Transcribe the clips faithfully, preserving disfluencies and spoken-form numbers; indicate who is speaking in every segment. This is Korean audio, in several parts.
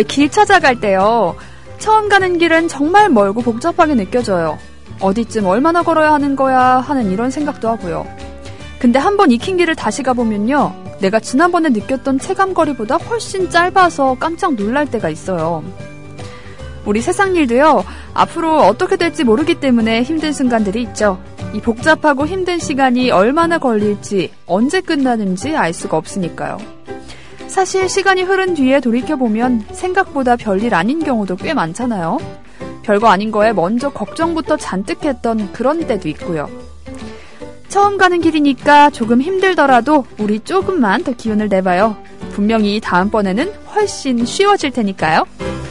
Speaker 1: 네, 길 찾아갈 때요. 처음 가는 길은 정말 멀고 복잡하게 느껴져요. 어디쯤 얼마나 걸어야 하는 거야 하는 이런 생각도 하고요. 근데 한번 익힌 길을 다시 가보면요. 내가 지난번에 느꼈던 체감거리보다 훨씬 짧아서 깜짝 놀랄 때가 있어요. 우리 세상 일도요. 앞으로 어떻게 될지 모르기 때문에 힘든 순간들이 있죠. 이 복잡하고 힘든 시간이 얼마나 걸릴지, 언제 끝나는지 알 수가 없으니까요. 사실 시간이 흐른 뒤에 돌이켜보면 생각보다 별일 아닌 경우도 꽤 많잖아요. 별거 아닌 거에 먼저 걱정부터 잔뜩 했던 그런 때도 있고요. 처음 가는 길이니까 조금 힘들더라도 우리 조금만 더 기운을 내봐요. 분명히 다음번에는 훨씬 쉬워질 테니까요.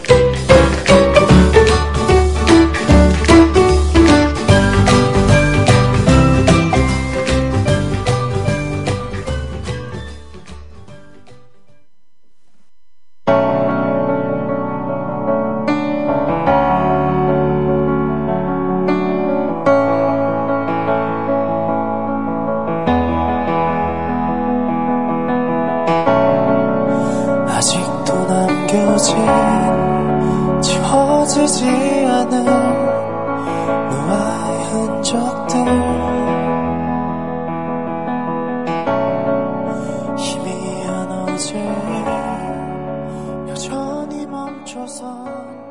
Speaker 2: 지워지지 않은 너와의 흔적들 희미한 어제 여전히 멈춰서.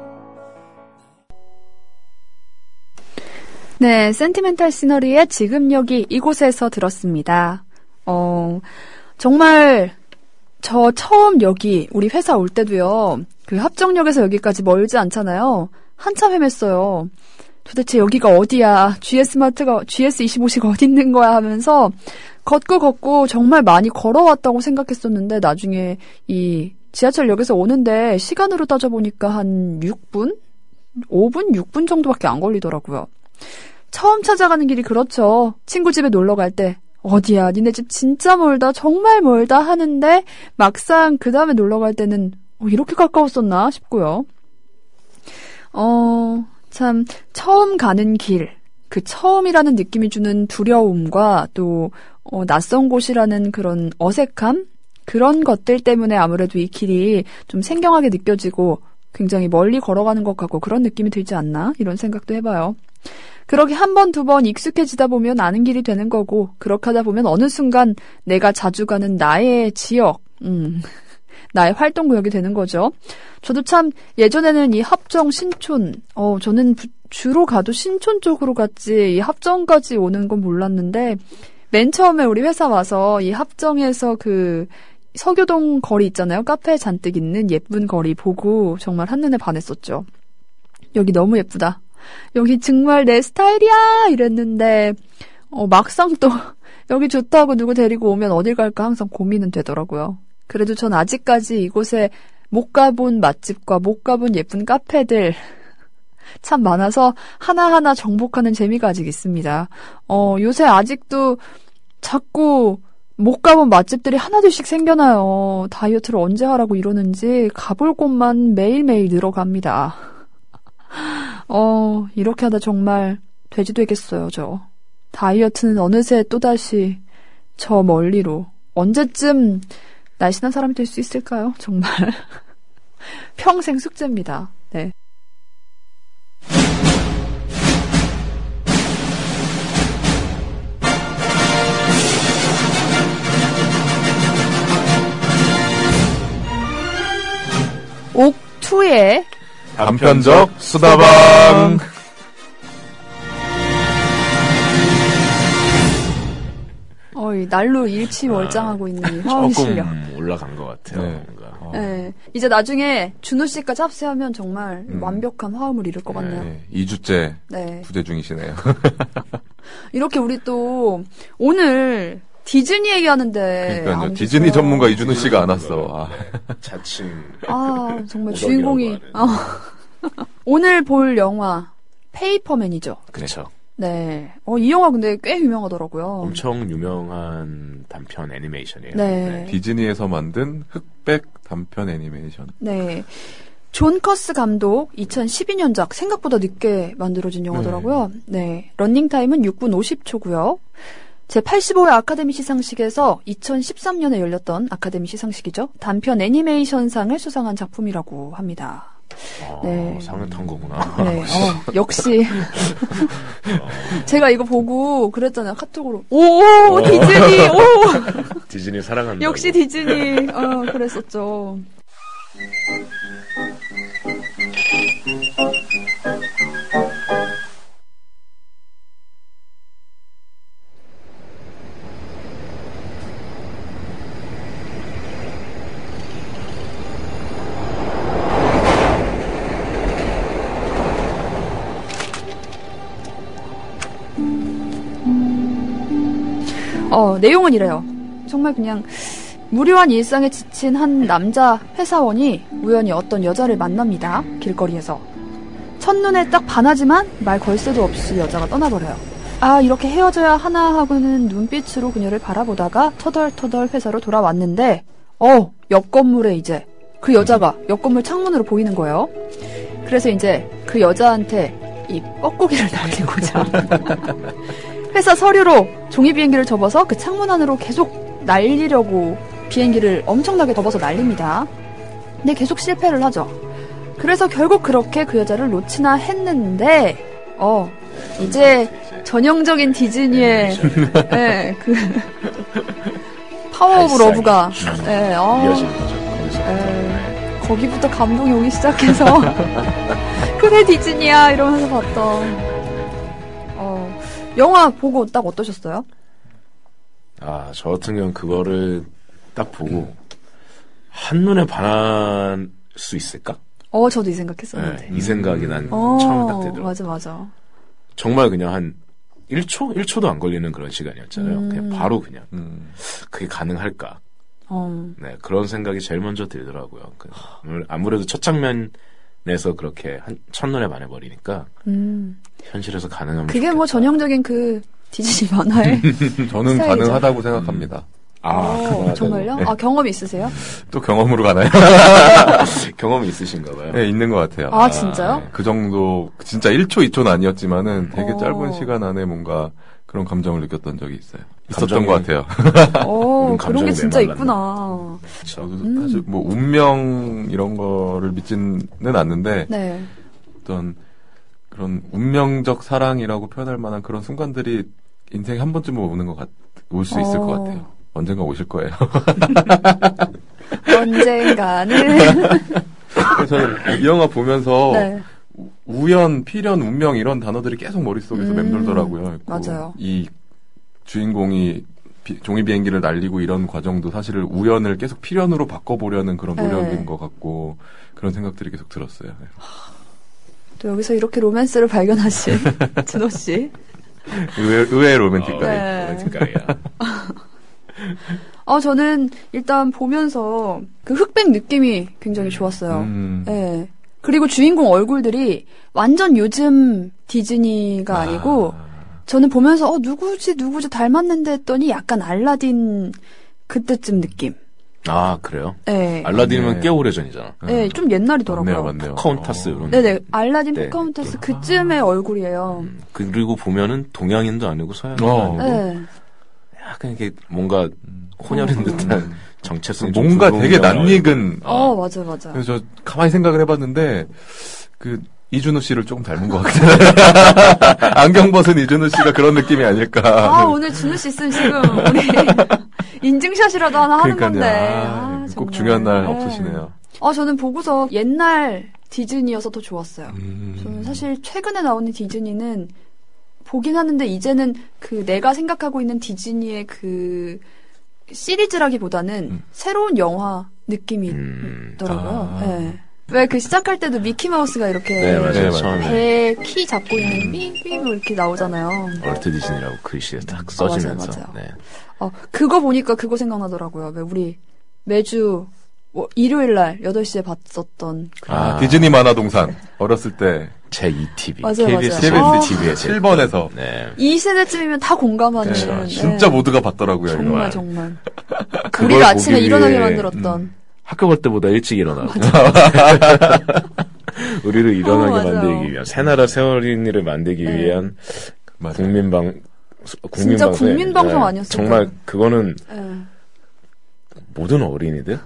Speaker 1: 네, 센티멘탈 시너리의 지금 여기 이곳에서 들었습니다. 어, 정말 저 처음 여기 우리 회사 올 때도요. 그 합정역에서 여기까지 멀지 않잖아요. 한참 헤맸어요. 도대체 여기가 어디야? 지에스마트가, 지에스이십오시가 어디 있는 거야? 하면서 걷고 걷고 정말 많이 걸어왔다고 생각했었는데 나중에 이 지하철역에서 오는데 시간으로 따져보니까 한 육 분? 오 분? 육 분 정도밖에 안 걸리더라고요. 처음 찾아가는 길이 그렇죠. 친구 집에 놀러 갈 때 어디야? 니네 집 진짜 멀다. 정말 멀다 하는데 막상 그 다음에 놀러 갈 때는 어, 이렇게 가까웠었나 싶고요. 어, 참 처음 가는 길, 그 처음이라는 느낌이 주는 두려움과 또 어, 낯선 곳이라는 그런 어색함? 그런 것들 때문에 아무래도 이 길이 좀 생경하게 느껴지고 굉장히 멀리 걸어가는 것 같고 그런 느낌이 들지 않나? 이런 생각도 해봐요. 그렇게 한 번, 두 번 익숙해지다 보면 아는 길이 되는 거고 그렇게 하다 보면 어느 순간 내가 자주 가는 나의 지역, 음, 나의 활동구역이 되는 거죠. 저도 참 예전에는 이 합정, 신촌, 어, 저는 주로 가도 신촌 쪽으로 갔지 이 합정까지 오는 건 몰랐는데 맨 처음에 우리 회사 와서 이 합정에서 그 서교동 거리 있잖아요. 카페 잔뜩 있는 예쁜 거리 보고 정말 한눈에 반했었죠. 여기 너무 예쁘다. 여기 정말 내 스타일이야 이랬는데 어, 막상 또 여기 좋다고 누구 데리고 오면 어딜 갈까 항상 고민은 되더라고요. 그래도 전 아직까지 이곳에 못 가본 맛집과 못 가본 예쁜 카페들 참 많아서 하나하나 정복하는 재미가 아직 있습니다. 어, 요새 아직도 자꾸 못 가본 맛집들이 하나둘씩 생겨나요. 다이어트를 언제 하라고 이러는지 가볼 곳만 매일매일 늘어갑니다. 어, 이렇게 하다 정말 돼지 되겠어요, 저. 다이어트는 어느새 또다시 저 멀리로. 언제쯤 날씬한 사람이 될 수 있을까요? 정말. 평생 숙제입니다. 네. 옥투의
Speaker 3: 단편적 수다방.
Speaker 1: 어이, 날로 일치월장하고 아, 있는 화음 실력.
Speaker 3: 조금 올라간 것 같아요. 네. 뭔가.
Speaker 1: 어. 네. 이제 나중에 준호 씨까지 합세하면 정말 음. 완벽한 화음을 이룰 것 같네요.
Speaker 3: 네. 이 주째
Speaker 1: 네.
Speaker 3: 부재 중이시네요.
Speaker 1: 이렇게 우리 또 오늘 디즈니 얘기하는데.
Speaker 3: 그러니까요. 디즈니 전문가 이준호 씨가 안 왔어.
Speaker 4: 아. 자칭.
Speaker 1: 아, 정말 주인공이. 어. 오늘 볼 영화 페이퍼맨이죠.
Speaker 4: 그렇죠.
Speaker 1: 네. 어, 이 영화 근데 꽤 유명하더라고요.
Speaker 4: 엄청 유명한 단편 애니메이션이에요.
Speaker 1: 네.
Speaker 3: 네. 디즈니에서 만든 흑백 단편 애니메이션.
Speaker 1: 네. 존 커스 감독 이천십이 년작 생각보다 늦게 만들어진 영화더라고요. 네. 네. 런닝타임은 육 분 오십 초고요. 제팔십오 회 아카데미 시상식에서 이천십삼 년에 열렸던 아카데미 시상식이죠. 단편 애니메이션상을 수상한 작품이라고 합니다.
Speaker 4: 어,
Speaker 1: 네.
Speaker 4: 상을 탄 거구나.
Speaker 1: 네, 어, 역시. 제가 이거 보고 그랬잖아요. 카톡으로. 오, 디즈니, 오!
Speaker 4: 디즈니 사랑한다.
Speaker 1: 역시 디즈니. 어, 그랬었죠. 어, 내용은 이래요. 정말 그냥 무료한 일상에 지친 한 남자 회사원이 우연히 어떤 여자를 만납니다. 길거리에서. 첫눈에 딱 반하지만 말 걸 새도 없이 여자가 떠나버려요. 아, 이렇게 헤어져야 하나 하고는 눈빛으로 그녀를 바라보다가 터덜터덜 회사로 돌아왔는데 어, 옆 건물에 이제 그 여자가 옆 건물 창문으로 보이는 거예요. 그래서 이제 그 여자한테 이 뻐꾸기를 날리고자 회사 서류로 종이 비행기를 접어서 그 창문 안으로 계속 날리려고 비행기를 엄청나게 접어서 날립니다. 근데 계속 실패를 하죠. 그래서 결국 그렇게 그 여자를 놓치나 했는데 어 이제 전형적인 디즈니의 예, 그 파워 오브 러브가 예, 어,
Speaker 4: 이어지는 거죠. 거기서.
Speaker 1: 예, 거기부터 감동이 오기 시작해서 그래 디즈니야 이러면서 봤던 어, 영화 보고 딱 어떠셨어요?
Speaker 4: 아, 저 같은 경우는 그거를 딱 보고 한눈에 반할 수 있을까?
Speaker 1: 어, 저도 이 생각했었는데.
Speaker 4: 네, 이 생각이 난
Speaker 1: 어,
Speaker 4: 처음에 딱 들더라고요.
Speaker 1: 맞아, 맞아.
Speaker 4: 정말 그냥 한 일 초? 일 초도 안 걸리는 그런 시간이었잖아요.
Speaker 1: 음.
Speaker 4: 그냥 바로 그냥
Speaker 3: 음.
Speaker 4: 그게 가능할까?
Speaker 1: 어.
Speaker 4: 네, 그런 생각이 제일 먼저 들더라고요. 그, 아무래도 첫 장면에서 그렇게 한, 첫눈에 반해버리니까
Speaker 1: 음.
Speaker 4: 현실에서 가능하면
Speaker 1: 그게
Speaker 4: 좋겠다.
Speaker 1: 뭐 전형적인 그 디즈니 만화의
Speaker 3: 저는
Speaker 1: 스타일이죠.
Speaker 3: 가능하다고 생각합니다.
Speaker 4: 아,
Speaker 1: 어,
Speaker 4: 그거
Speaker 1: 정말요?
Speaker 3: 네.
Speaker 1: 아, 경험이 있으세요?
Speaker 3: 또 경험으로 가나요?
Speaker 4: 경험이 있으신가 봐요.
Speaker 3: 네, 있는 것 같아요.
Speaker 1: 아, 진짜요?
Speaker 3: 그 정도, 진짜 일 초, 이 초는 아니었지만은 되게
Speaker 1: 어.
Speaker 3: 짧은 시간 안에 뭔가 그런 감정을 느꼈던 적이 있어요. 있었던
Speaker 4: 감정이-
Speaker 3: 것 같아요.
Speaker 1: 어,
Speaker 4: 우린
Speaker 1: 그런 게
Speaker 4: 감정이
Speaker 1: 진짜
Speaker 4: 메말랐네.
Speaker 1: 있구나.
Speaker 4: 그렇죠.
Speaker 3: 저도
Speaker 1: 음.
Speaker 3: 사실 뭐 운명 이런 거를 믿지는 않는데
Speaker 1: 네.
Speaker 3: 어떤 그런 운명적 사랑이라고 표현할 만한 그런 순간들이 인생에 한 번쯤은 오는 것 같, 올 수 있을
Speaker 1: 어.
Speaker 3: 것 같아요. 언젠가 오실 거예요.
Speaker 1: 언젠가는.
Speaker 3: 그래서 저는 이 영화 보면서
Speaker 1: 네.
Speaker 3: 우연, 필연, 운명 이런 단어들이 계속 머릿속에서
Speaker 1: 음,
Speaker 3: 맴돌더라고요. 그
Speaker 1: 맞아요.
Speaker 3: 이 주인공이 비- 종이 비행기를 날리고 이런 과정도 사실은 우연을 계속 필연으로 바꿔보려는 그런 노력인
Speaker 1: 네.
Speaker 3: 것 같고 그런 생각들이 계속 들었어요. 네.
Speaker 1: 또 여기서 이렇게 로맨스를 발견하신 준호 씨.
Speaker 3: 의외, 의외의 로맨틱가이.
Speaker 1: 네.
Speaker 4: 로맨틱가이야.
Speaker 1: 어, 저는 일단 보면서 그 흑백 느낌이 굉장히 좋았어요.
Speaker 3: 음.
Speaker 1: 네. 그리고 주인공 얼굴들이 완전 요즘 디즈니가 아니고 저는 보면서 어 누구지 누구지 닮았는데 했더니 약간 알라딘 그때쯤 느낌.
Speaker 4: 아, 그래요?
Speaker 1: 네.
Speaker 4: 알라딘은
Speaker 3: 네.
Speaker 4: 꽤 오래전이잖아.
Speaker 1: 네, 좀 옛날이더라고요.
Speaker 3: 맞네요, 맞네요.
Speaker 4: 포카혼타스
Speaker 3: 어.
Speaker 4: 이런.
Speaker 1: 네네. 알라딘
Speaker 4: 네.
Speaker 1: 포카혼타스 그쯤의 얼굴이에요.
Speaker 4: 음, 그리고 보면은 동양인도 아니고 서양인도
Speaker 3: 어.
Speaker 4: 아니고
Speaker 1: 네.
Speaker 4: 약간 이게 뭔가 혼혈인
Speaker 1: 어.
Speaker 4: 듯한 정체성이 좀
Speaker 3: 뭔가
Speaker 4: 붉은
Speaker 3: 되게
Speaker 4: 영화예요.
Speaker 3: 낯익은.
Speaker 1: 어, 맞아, 맞아.
Speaker 3: 그래서 저 가만히 생각을 해봤는데 그 이준호 씨를 조금 닮은 것 같아요. 안경 벗은 이준호 씨가 그런 느낌이 아닐까.
Speaker 1: 아, 오늘 준우 씨 있으면 지금 우리 인증샷이라도 하나 하는
Speaker 3: 그러니까요.
Speaker 1: 건데.
Speaker 3: 아,
Speaker 1: 아,
Speaker 3: 꼭
Speaker 1: 정말.
Speaker 3: 중요한 날
Speaker 1: 네.
Speaker 3: 없으시네요.
Speaker 1: 아, 저는 보고서 옛날 디즈니여서 더 좋았어요.
Speaker 3: 음.
Speaker 1: 저는 사실 최근에 나오는 디즈니는 보긴 하는데 이제는 그 내가 생각하고 있는 디즈니의 그 시리즈라기보다는
Speaker 3: 음.
Speaker 1: 새로운 영화 느낌이
Speaker 4: 음.
Speaker 1: 있더라고요.
Speaker 3: 아.
Speaker 1: 네. 왜 그 시작할 때도 미키마우스가 이렇게
Speaker 4: 네, 맞아요.
Speaker 3: 네, 맞아요.
Speaker 4: 처음에
Speaker 1: 배 키 잡고 있는 삐삐 이렇게 나오잖아요.
Speaker 4: 얼트 디즈니라고 글씨에 딱
Speaker 1: 맞아요,
Speaker 4: 써지면서.
Speaker 1: 맞아요.
Speaker 4: 네.
Speaker 1: 어, 그거 보니까 그거 생각나더라고요. 왜 우리 매주 뭐 일요일 날 여덟 시에 봤었던 그
Speaker 3: 아,
Speaker 4: 아.
Speaker 3: 디즈니 만화동산. 어렸을 때
Speaker 4: 제이 티비.
Speaker 1: 맞아요,
Speaker 4: 케이비에스
Speaker 1: 맞아요.
Speaker 4: 티비에
Speaker 3: 칠 번에서.
Speaker 4: 네.
Speaker 1: 이 세대쯤이면 다 공감하는
Speaker 3: 네,
Speaker 1: 네.
Speaker 3: 진짜 모두가 봤더라고요. 이거.
Speaker 1: 정말 정말
Speaker 4: 그걸
Speaker 1: 우리를 아침에
Speaker 4: 보기
Speaker 1: 일어나게
Speaker 4: 위해
Speaker 1: 만들었던
Speaker 4: 학교 갈 때보다 일찍 일어나고. 우리를 일어나게
Speaker 1: 어, 맞아요.
Speaker 4: 만들기 위한, 새나라 새어린이를 만들기
Speaker 1: 네.
Speaker 4: 위한
Speaker 3: 맞아요.
Speaker 4: 국민방송 국민
Speaker 1: 진짜
Speaker 4: 방송에,
Speaker 1: 국민 방송
Speaker 4: 네,
Speaker 1: 아니었을까요?
Speaker 4: 정말 그거는
Speaker 1: 네.
Speaker 4: 모든 어린이들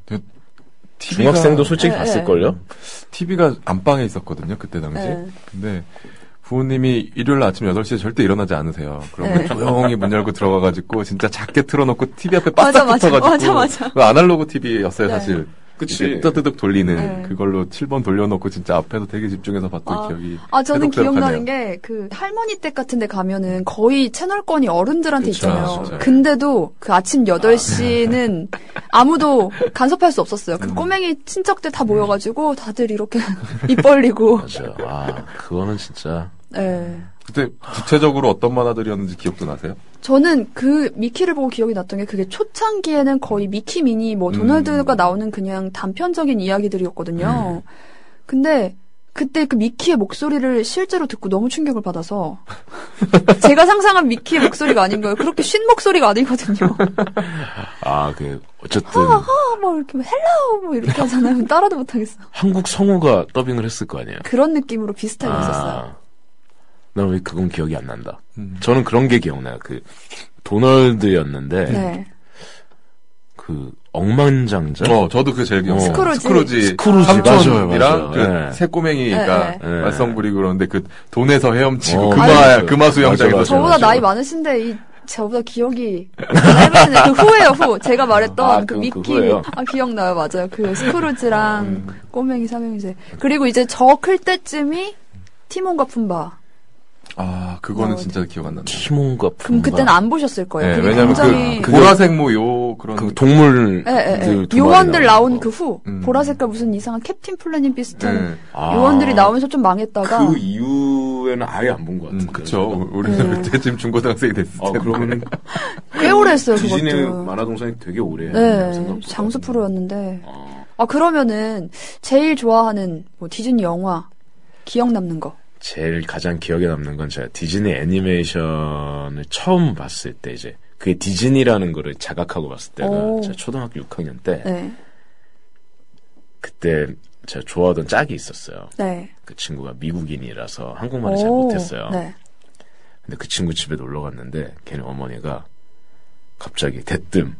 Speaker 3: 티비가,
Speaker 4: 중학생도 솔직히
Speaker 1: 네,
Speaker 4: 봤을걸요?
Speaker 3: 티비가 안방에 있었거든요, 그때 당시.
Speaker 1: 네.
Speaker 3: 근데 부모님이 일요일 아침 여덟 시에 절대 일어나지 않으세요. 그러면
Speaker 1: 네.
Speaker 3: 조용히 문 열고 들어가가지고 진짜 작게 틀어놓고 티비 앞에
Speaker 1: 맞아,
Speaker 3: 바싹
Speaker 1: 맞아,
Speaker 3: 붙어가지고.
Speaker 1: 맞아, 맞아.
Speaker 3: 그 아날로그 티비였어요,
Speaker 1: 네.
Speaker 3: 사실.
Speaker 4: 그치.
Speaker 3: 이렇게 뜨드득 돌리는
Speaker 1: 네.
Speaker 3: 그걸로 칠 번 돌려놓고 진짜 앞에서 되게 집중해서 봤던
Speaker 1: 아,
Speaker 3: 기억이.
Speaker 1: 아, 저는
Speaker 3: 새록새록하네요.
Speaker 1: 기억나는 게, 그, 할머니 댁 같은 데 가면은 거의 채널권이 어른들한테
Speaker 3: 그쵸,
Speaker 1: 있잖아요.
Speaker 3: 진짜요.
Speaker 1: 근데도 그 아침 여덟 시는 아무도 간섭할 수 없었어요. 그
Speaker 3: 음.
Speaker 1: 꼬맹이 친척들 다 모여가지고 다들 이렇게 입 벌리고.
Speaker 4: 맞아요. 아, 그거는 진짜.
Speaker 1: 네.
Speaker 3: 그때 구체적으로 어떤 만화들이었는지 기억도 나세요?
Speaker 1: 저는 그 미키를 보고 기억이 났던 게 그게 초창기에는 거의 미키 미니 뭐 도널드가
Speaker 3: 음.
Speaker 1: 나오는 그냥 단편적인 이야기들이었거든요. 근데 그때 그 미키의 목소리를 실제로 듣고 너무 충격을 받아서 제가 상상한 미키의 목소리가 아닌 거예요. 그렇게 쉰 목소리가 아니거든요.
Speaker 4: 아, 그, 어쨌든.
Speaker 1: 하하 뭐 이렇게 헬로 뭐 이렇게 하잖아요. 따라도 못하겠어.
Speaker 4: 한국 성우가 더빙을 했을 거 아니에요?
Speaker 1: 그런 느낌으로 비슷하게 있었어요.
Speaker 4: 아, 난 왜 그건 기억이 안 난다.
Speaker 3: 음.
Speaker 4: 저는 그런 게 기억나요. 그, 도널드였는데,
Speaker 1: 네.
Speaker 4: 그, 억만장자?
Speaker 3: 어, 저도 그게 제일 기억나요.
Speaker 1: 스크루지.
Speaker 3: 스크루지.
Speaker 4: 스크루지,
Speaker 3: 삼촌이랑
Speaker 4: 맞아요, 맞아요.
Speaker 3: 그
Speaker 4: 네.
Speaker 3: 새 꼬맹이가
Speaker 1: 네,
Speaker 4: 네.
Speaker 3: 말썽 부리고 그러는데 그 돈에서 헤엄치고
Speaker 4: 어,
Speaker 3: 금화,
Speaker 4: 맞아요.
Speaker 3: 금화 수영장에서.
Speaker 4: 맞아요,
Speaker 1: 저보다
Speaker 4: 맞아요.
Speaker 1: 나이 많으신데 이 저보다 기억이 짧으시네. 그 후예요, 후. 제가 말했던
Speaker 4: 아,
Speaker 1: 그
Speaker 4: 그-
Speaker 1: 미키.
Speaker 4: 그 후예요?
Speaker 1: 아, 기억나요, 맞아요. 그 스크루지랑
Speaker 3: 음.
Speaker 1: 꼬맹이 삼형제. 그리고 이제 저 클 때쯤이 티몬과 푼바.
Speaker 3: 아, 그거는
Speaker 1: 어,
Speaker 3: 진짜 기억 안 난다.
Speaker 4: 티몬과
Speaker 1: 그럼
Speaker 4: 푼바.
Speaker 1: 그때는 안 보셨을 거예요.
Speaker 3: 네,
Speaker 1: 그게
Speaker 3: 왜냐면
Speaker 1: 굉장히
Speaker 3: 그 보라색 뭐 요 그런
Speaker 4: 그 동물.
Speaker 1: 예, 예, 예.
Speaker 4: 두
Speaker 1: 요원들
Speaker 4: 마리
Speaker 1: 나온
Speaker 4: 거.
Speaker 1: 그 후,
Speaker 3: 음.
Speaker 1: 보라색깔 무슨 이상한 캡틴 플래닛 비슷한
Speaker 3: 네.
Speaker 4: 아.
Speaker 1: 요원들이 나오면서 좀 망했다가
Speaker 4: 그 이후에는 아예 안 본 것
Speaker 3: 음,
Speaker 4: 같은데.
Speaker 3: 그쵸. 우리는
Speaker 1: 네.
Speaker 3: 그때쯤 중고등학생이 됐을
Speaker 4: 아,
Speaker 3: 텐데.
Speaker 4: 그러면은
Speaker 1: 꽤 오래 했어요,
Speaker 4: 디즈니
Speaker 1: 그것도.
Speaker 4: 만화동산이 되게 오래 했네요,
Speaker 1: 네,
Speaker 4: 생각보다.
Speaker 1: 장수 프로였는데.
Speaker 4: 어,
Speaker 1: 아, 그러면은 제일 좋아하는 뭐 디즈니 영화 기억 남는 거.
Speaker 4: 제일 가장 기억에 남는 건 제가 디즈니 애니메이션을 처음 봤을 때 이제 그게 디즈니라는 거를 자각하고 봤을 때가
Speaker 1: 오.
Speaker 4: 제가 초등학교 육 학년 때
Speaker 1: 네.
Speaker 4: 그때 제가 좋아하던 짝이 있었어요.
Speaker 1: 네.
Speaker 4: 그 친구가 미국인이라서 한국말을 잘 못했어요.
Speaker 1: 네.
Speaker 4: 근데 그 친구 집에 놀러 갔는데 걔네 어머니가 갑자기 대뜸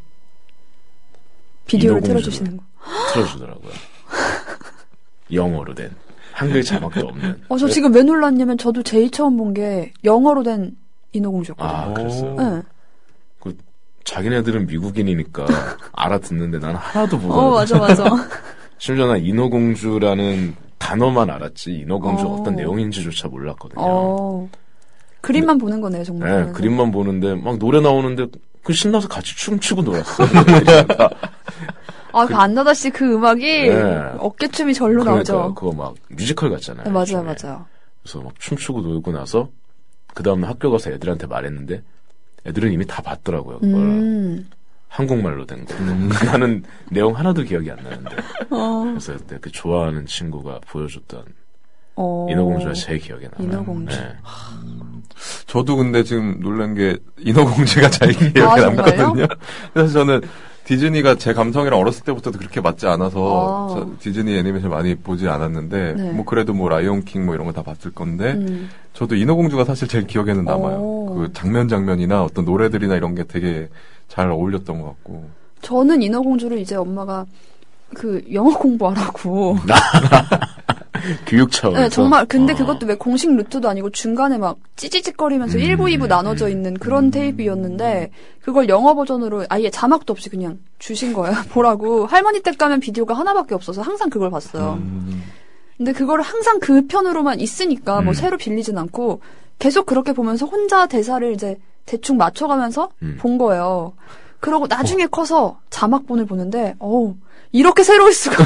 Speaker 1: 비디오를
Speaker 4: 인어공주를
Speaker 1: 틀어주시는 거.
Speaker 4: 틀어주더라고요. 영어로 된 한글 자막도 없는.
Speaker 1: 어, 저 지금 왜 놀랐냐면 저도 제일 처음 본 게 영어로 된 인어공주였거든요.
Speaker 4: 아, 그랬어요?
Speaker 1: 네.
Speaker 4: 그 자기네들은 미국인이니까 알아듣는데 나는 하나도 못
Speaker 1: 어,
Speaker 4: 알아듣.
Speaker 1: 맞아, 맞아.
Speaker 4: 심지어 난 인어공주라는 단어만 알았지 인어공주
Speaker 1: 어.
Speaker 4: 어떤 내용인지조차 몰랐거든요.
Speaker 1: 어. 그림만 보는 거네요, 정말.
Speaker 4: 네, 그림만 보는데 막 노래 나오는데 그 신나서 같이 춤추고 놀았어요.
Speaker 1: 아, 그 안나다 씨 그 음악이
Speaker 4: 네.
Speaker 1: 어깨춤이 절로
Speaker 4: 그러니까
Speaker 1: 나오죠.
Speaker 4: 그거 막 뮤지컬 같잖아요.
Speaker 1: 네, 맞아요,
Speaker 4: 요즘에.
Speaker 1: 맞아요.
Speaker 4: 그래서 막 춤추고 놀고 나서 그 다음에 학교 가서 애들한테 말했는데 애들은 이미 다 봤더라고요. 그걸
Speaker 1: 음.
Speaker 4: 한국말로 된 거. 나는 내용 하나도 기억이 안 나는데.
Speaker 1: 어.
Speaker 4: 그래서 그때 그 좋아하는 친구가 보여줬던
Speaker 1: 어.
Speaker 4: 인어공주가 제일 기억에 남아요.
Speaker 1: 인어공주.
Speaker 4: 네.
Speaker 3: 저도 근데 지금 놀란 게 인어공주가 잘 기억에
Speaker 1: 아,
Speaker 3: 남거든요. 그래서 저는 디즈니가 제 감성이랑 어렸을 때부터도 그렇게 맞지 않아서
Speaker 1: 아.
Speaker 3: 저 디즈니 애니메이션 많이 보지 않았는데
Speaker 1: 네.
Speaker 3: 뭐 그래도 뭐 라이온킹 뭐 이런 거 다 봤을 건데
Speaker 1: 음.
Speaker 3: 저도 인어공주가 사실 제일 기억에는 남아요.
Speaker 1: 오.
Speaker 3: 그 장면 장면이나 어떤 노래들이나 이런 게 되게 잘 어울렸던 것 같고.
Speaker 1: 저는 인어공주를 이제 엄마가 그 영어 공부하라고.
Speaker 4: 교육 차원에서.
Speaker 1: 네, 정말. 근데
Speaker 4: 어.
Speaker 1: 그것도 왜 공식 루트도 아니고 중간에 막 찌찌찌거리면서 일 부, 이 부 나눠져 있는 그런 테이프였는데 그걸 영어 버전으로 아예 자막도 없이 그냥 주신 거예요. 보라고. 할머니 댁 가면 비디오가 하나밖에 없어서 항상 그걸 봤어요.
Speaker 3: 음.
Speaker 1: 근데 그거를 항상 그 편으로만 있으니까 뭐
Speaker 4: 음.
Speaker 1: 새로 빌리진 않고 계속 그렇게 보면서 혼자 대사를 이제 대충 맞춰가면서
Speaker 4: 음.
Speaker 1: 본 거예요. 그러고 나중에 커서 자막본을 보는데 어우 이렇게 새로울 수가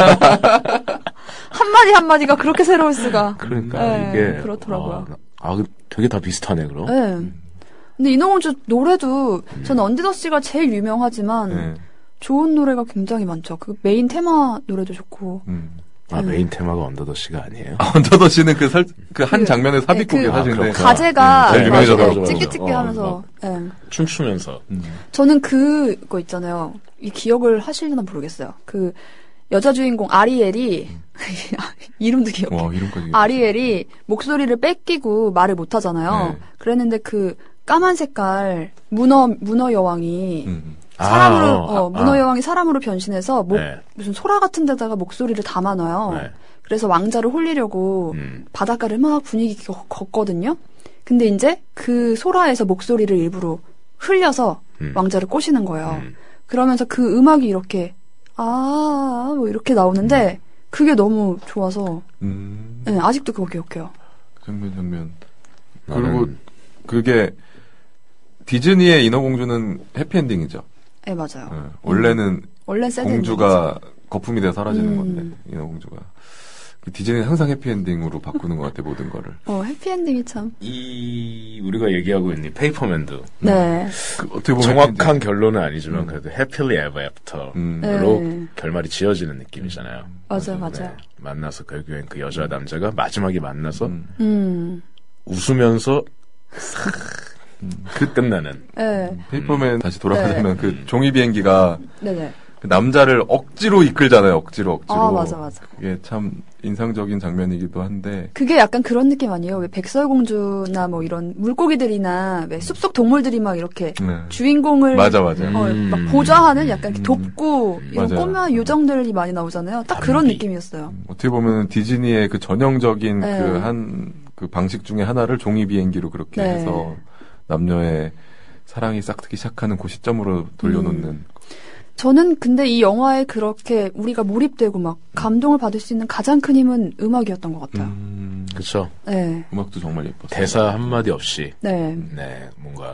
Speaker 1: 한마디 한마디가 그렇게 새로울 수가.
Speaker 4: 그러니까
Speaker 1: 네,
Speaker 4: 이게
Speaker 1: 그렇더라고요.
Speaker 4: 아, 아, 되게 다 비슷하네 그럼.
Speaker 1: 네. 근데 인어공주 노래도 저는 언디더 씨가 제일 유명하지만
Speaker 3: 네.
Speaker 1: 좋은 노래가 굉장히 많죠. 그 메인 테마 노래도 좋고.
Speaker 3: 음.
Speaker 4: 아
Speaker 1: 음.
Speaker 4: 메인 테마가 언더더시가 아니에요.
Speaker 3: 언더더 씨는 그 설, 그 한
Speaker 1: 그,
Speaker 3: 장면의 삽입곡이
Speaker 1: 네, 그-
Speaker 3: 사실인데.
Speaker 4: 아, 그렇구나.
Speaker 1: 가제가
Speaker 3: 음, 제일
Speaker 1: 막
Speaker 3: 유명해져서
Speaker 1: 이렇게
Speaker 4: 맞아, 맞아.
Speaker 1: 찍기찍기
Speaker 4: 어,
Speaker 1: 하면서 예.
Speaker 4: 춤추면서.
Speaker 3: 음.
Speaker 1: 저는 그거 있잖아요. 이 기억을 하시려나 모르겠어요. 그 여자 주인공 아리엘이 이름도 기억해.
Speaker 3: 와, 이름까지.
Speaker 1: 아리엘이 목소리를 뺏기고 말을 못 하잖아요.
Speaker 3: 네.
Speaker 1: 그랬는데 그 까만 색깔 문어 문어 여왕이
Speaker 3: 음.
Speaker 1: 사람으로
Speaker 4: 아,
Speaker 1: 어,
Speaker 4: 아,
Speaker 1: 문어
Speaker 4: 아.
Speaker 1: 여왕이 사람으로 변신해서 목,
Speaker 4: 네.
Speaker 1: 무슨 소라 같은 데다가 목소리를 담아놔요.
Speaker 4: 네.
Speaker 1: 그래서 왕자를 홀리려고
Speaker 4: 음.
Speaker 1: 바닷가를 막 분위기 있게 걷- 걷거든요. 근데 이제 그 소라에서 목소리를 일부러 흘려서
Speaker 4: 음.
Speaker 1: 왕자를 꼬시는 거예요.
Speaker 4: 음.
Speaker 1: 그러면서 그 음악이 이렇게 아, 뭐 이렇게 나오는데 그게 너무 좋아서
Speaker 3: 음.
Speaker 1: 네, 아직도 그거 기억해요.
Speaker 3: 장면 장면.
Speaker 4: 나는-
Speaker 3: 그리고 그게 디즈니의 인어공주는 해피엔딩이죠.
Speaker 1: 네, 맞아요.
Speaker 3: 네. 원래는
Speaker 1: 원래 새드
Speaker 3: 공주가 거품이 돼서 사라지는
Speaker 1: 음.
Speaker 3: 건데 인어공주가 그 디즈니는 항상 해피엔딩으로 바꾸는 것 같아 모든 거를.
Speaker 1: 어, 해피엔딩이 참.
Speaker 4: 이 우리가 얘기하고 있는 이 페이퍼맨도
Speaker 1: 네.
Speaker 3: 그 어떻게 보면
Speaker 4: 정확한
Speaker 3: 해피엔딩.
Speaker 4: 결론은 아니지만
Speaker 3: 음.
Speaker 4: 그래도 해피리 에버 애프터로
Speaker 3: 음.
Speaker 1: 네.
Speaker 4: 결말이 지어지는 느낌이잖아요.
Speaker 1: 맞아요,
Speaker 4: 네.
Speaker 1: 맞아요.
Speaker 4: 만나서 결국엔 그 여자와 남자가 마지막에 만나서
Speaker 3: 음.
Speaker 1: 음.
Speaker 4: 웃으면서 그 끝나는.
Speaker 1: 네.
Speaker 3: 페이퍼맨 다시 돌아가자면
Speaker 1: 네.
Speaker 3: 그 종이 비행기가
Speaker 1: 네네.
Speaker 3: 그 남자를 억지로 이끌잖아요. 억지로 억지로.
Speaker 1: 아, 맞아, 맞아.
Speaker 3: 그게 참 인상적인 장면이기도 한데.
Speaker 1: 그게 약간 그런 느낌 아니에요? 왜 백설공주나 뭐 이런 물고기들이나 왜 숲속 동물들이 막 이렇게
Speaker 3: 네.
Speaker 1: 주인공을
Speaker 3: 맞아 맞아.
Speaker 4: 음.
Speaker 1: 어, 막 보좌하는 약간 이렇게 돕고 이런
Speaker 3: 맞아요.
Speaker 1: 꼬마 요정들이 많이 나오잖아요. 딱 그런
Speaker 4: 담비.
Speaker 1: 느낌이었어요.
Speaker 3: 어떻게 보면 디즈니의 그 전형적인
Speaker 1: 네.
Speaker 3: 그 한 그 방식 중에 하나를 종이 비행기로 그렇게
Speaker 1: 네.
Speaker 3: 해서 남녀의 사랑이 싹트기 시작하는 그 시점으로 돌려놓는.
Speaker 1: 음. 저는 근데 이 영화에 그렇게 우리가 몰입되고 막 감동을 받을 수 있는 가장 큰 힘은 음악이었던 것 같아요.
Speaker 3: 음,
Speaker 4: 그쵸.
Speaker 1: 네.
Speaker 3: 음악도 정말 예뻤어요.
Speaker 4: 대사 한마디 없이,
Speaker 1: 네.
Speaker 4: 네, 뭔가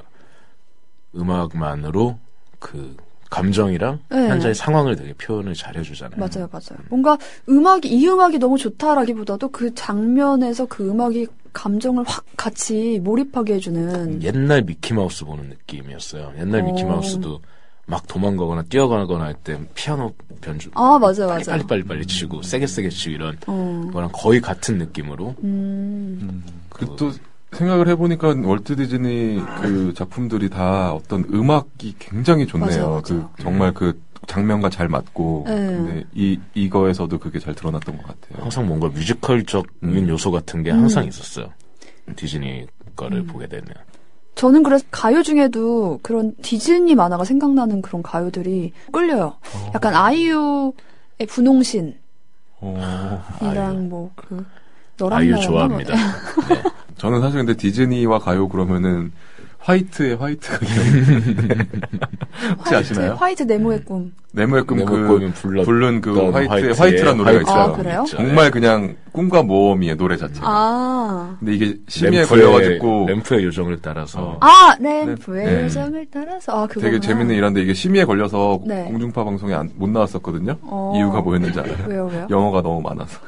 Speaker 4: 음악만으로 그 감정이랑
Speaker 1: 네.
Speaker 4: 현재의 상황을 되게 표현을 잘 해주잖아요.
Speaker 1: 맞아요, 맞아요. 뭔가 음악이, 이 음악이 너무 좋다라기보다도 그 장면에서 그 음악이 감정을 확 같이 몰입하게 해주는.
Speaker 4: 옛날 미키마우스 보는 느낌이었어요. 옛날
Speaker 1: 어.
Speaker 4: 미키마우스도 막 도망가거나 뛰어가거나 할 때 피아노 변주
Speaker 1: 아, 맞아요,
Speaker 4: 빨리
Speaker 1: 맞아요.
Speaker 4: 빨리 빨리 빨리 치고 세게 세게 치고 이런
Speaker 1: 어.
Speaker 4: 거랑 거의 같은 느낌으로
Speaker 1: 음.
Speaker 3: 그 또 생각을 해보니까 월트 디즈니 그 작품들이 다 어떤 음악이 굉장히 좋네요.
Speaker 1: 맞아요, 맞아요.
Speaker 3: 그 정말 그 장면과 잘 맞고.
Speaker 1: 네.
Speaker 3: 근데 이 이거에서도 그게 잘 드러났던 것 같아요.
Speaker 4: 항상 뭔가 뮤지컬적인
Speaker 3: 음.
Speaker 4: 요소 같은 게 항상 있었어요. 디즈니 거를
Speaker 1: 음.
Speaker 4: 보게 되면.
Speaker 1: 저는 그래서 가요 중에도 그런 디즈니 만화가 생각나는 그런 가요들이 끌려요.
Speaker 3: 어.
Speaker 1: 약간 아이유의 분홍신이랑
Speaker 3: 어,
Speaker 1: 뭐 그 너랑
Speaker 4: 아이유
Speaker 1: 나랑
Speaker 4: 좋아합니다.
Speaker 1: 뭐-
Speaker 4: 네.
Speaker 3: 저는 사실 근데 디즈니와 가요 그러면은 화이트의 화이트가 기억나는데 혹시
Speaker 1: 화이트,
Speaker 3: 아시나요?
Speaker 1: 화이트 네모의 꿈.
Speaker 3: 네모의 꿈
Speaker 4: 네모
Speaker 3: 그
Speaker 4: 꿈은 불렀던
Speaker 3: 부른 그 화이트의
Speaker 4: 화이트의
Speaker 3: 화이트란 노래가
Speaker 4: 화이트.
Speaker 3: 있어요.
Speaker 1: 아, 그래요?
Speaker 3: 정말 그냥 꿈과 모험이에요 노래 자체가.
Speaker 1: 아.
Speaker 3: 근데 이게 심의에
Speaker 4: 램프의-
Speaker 3: 걸려가지고
Speaker 4: 램프의 요정을 따라서
Speaker 3: 어.
Speaker 1: 아, 램프의
Speaker 3: 네.
Speaker 1: 요정을 따라서. 아, 그거.
Speaker 3: 되게 재밌는 일인데 이게 심의에 걸려서
Speaker 1: 네.
Speaker 3: 공중파 방송에 안- 못 나왔었거든요.
Speaker 1: 어.
Speaker 3: 이유가 뭐였는지 알아요?
Speaker 1: 왜요, 왜요?
Speaker 3: 영어가 너무 많아서.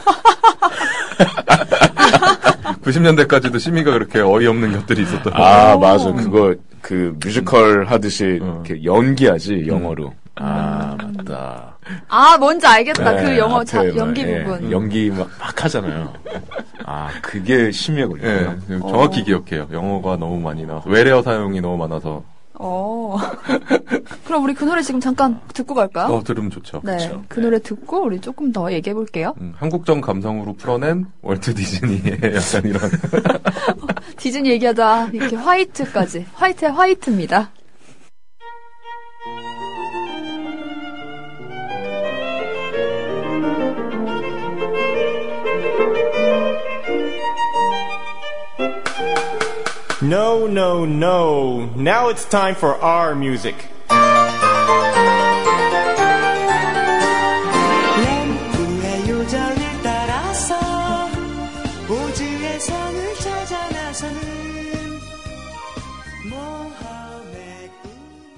Speaker 3: 구십 년대까지도 심의가 그렇게 어이없는 것들이 있었던 거예요.
Speaker 4: 아
Speaker 1: 오.
Speaker 4: 맞아 그거 그 뮤지컬 하듯이
Speaker 3: 어.
Speaker 4: 이렇게 연기하지 영어로. 아 맞다.
Speaker 1: 아, 뭔지 알겠다.
Speaker 4: 네,
Speaker 1: 그 영어 자,
Speaker 4: 앞에 막,
Speaker 1: 연기
Speaker 4: 예,
Speaker 1: 부분.
Speaker 4: 연기 막, 막 하잖아요. 아 그게 심의에
Speaker 3: 예,
Speaker 4: 걸려요.
Speaker 3: 정확히
Speaker 1: 어.
Speaker 3: 기억해요. 영어가 너무 많이 나와서 외래어 사용이 너무 많아서
Speaker 1: 어. 그럼 우리 그 노래 지금 잠깐 듣고 갈까요?
Speaker 3: 어 들으면 좋죠.
Speaker 1: 네.
Speaker 4: 그쵸.
Speaker 1: 그 노래 듣고 우리 조금 더 얘기해 볼게요.
Speaker 3: 음, 한국적 감성으로 풀어낸 월트 디즈니의 약간 이런
Speaker 1: 디즈니 얘기하다 이렇게 화이트까지. 화이트의 화이트입니다.
Speaker 5: No, no, no. Now it's time for our music.
Speaker 2: 램프의 요정을 따라서 우주의 성을 찾아 나서는 모험의 꿈을